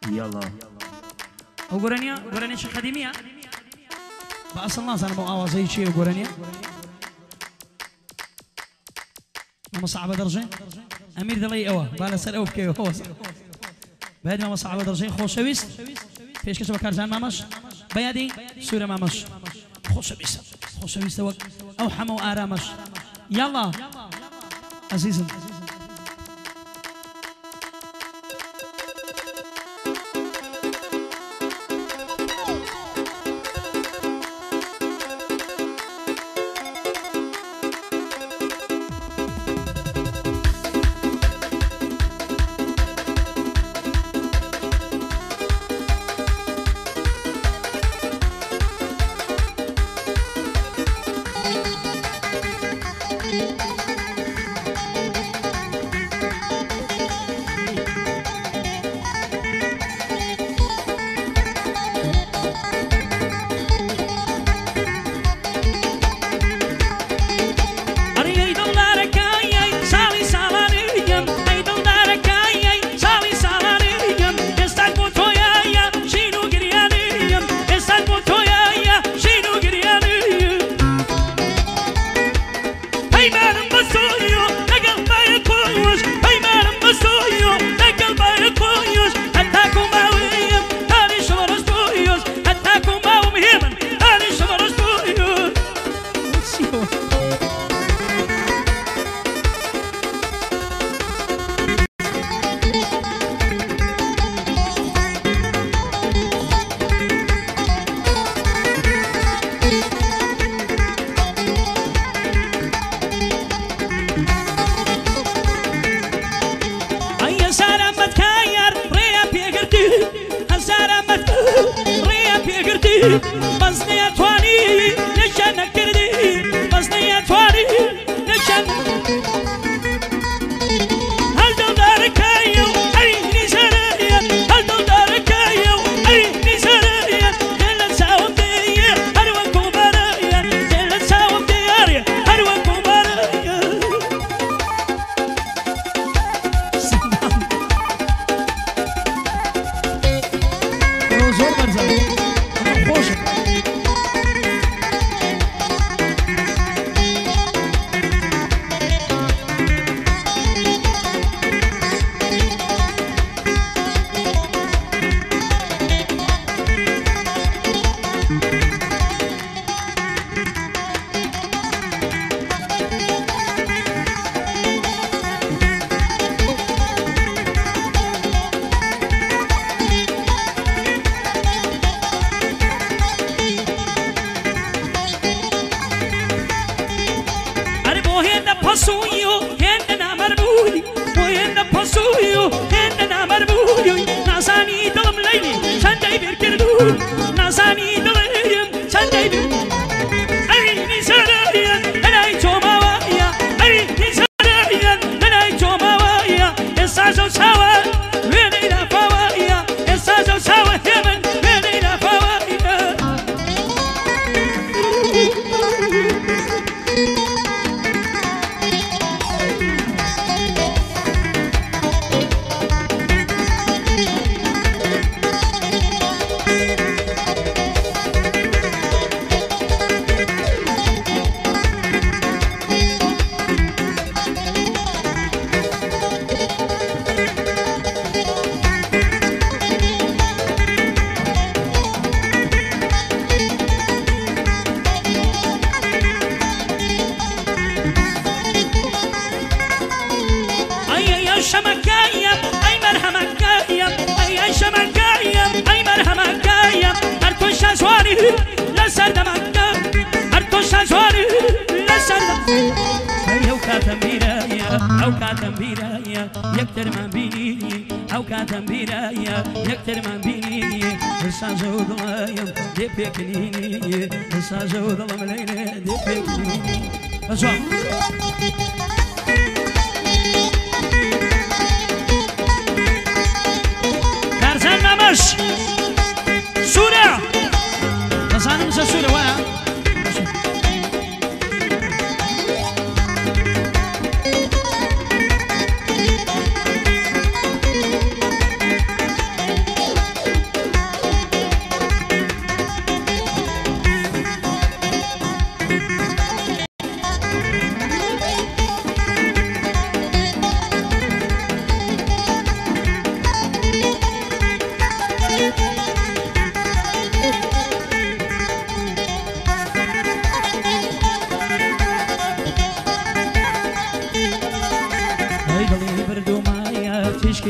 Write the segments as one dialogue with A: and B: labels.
A: يلا وقرانيا شي خديمية بأصل ناس أنا مؤاوزة شيء وقرانيا ما صعبة درجة أمير دلي أوه بالا سر أوه بكيه هو بعد ما صعبة درجة خوشويست فيش كسب كارزان مامش بيادي سورة مامش خوشويست وقت أو حمو آرامش يلا عزيزم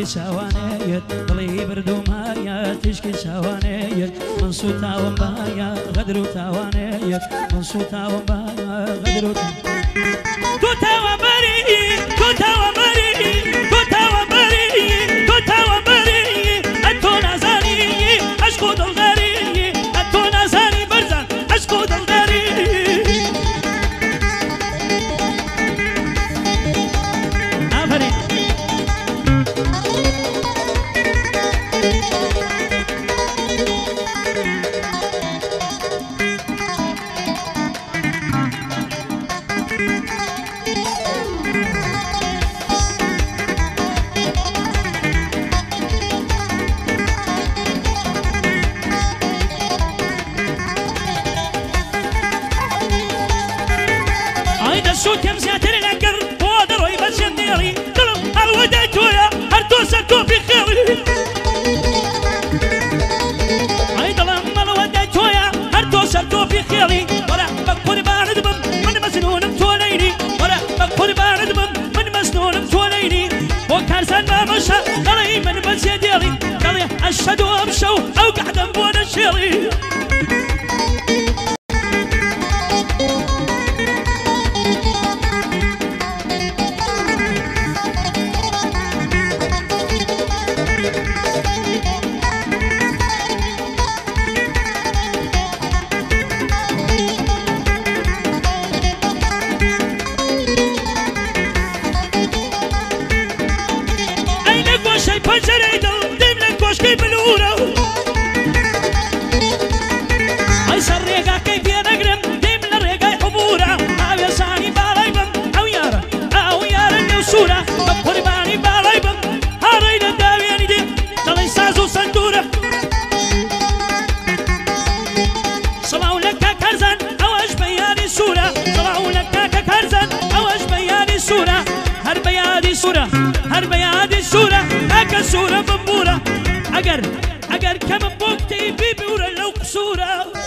A: تشكي شوانيت ضلي بردو مايا تشكي شوانيت من صوتا ومبايا غدرو تاوانيت من صوتا ومبايا غدرو توتا ومبري توتا ومبري توتا ومبري توتا ومبري أنتو نازاني أشكو دلغاري أنتو نازاني برزان أشكو دلغاري آفرين شو كم زيادة لنقر وادر ويبس ينديري قلب الودايت ويا هرتوسكو في خيري عيد لما الودايت ويا هرتوسكو في خيري ولا بكون بارد من مسنون متوليني ولا بكون بارد من مسنون متوليني وكارسان ما مشى قلي من بس يديري قلي أشهد وأمشوا أو قعدا بون الشيري هر بيادي السورة هكا السورة بمبورة أجر كم بوقتي بيبورة لو قصورة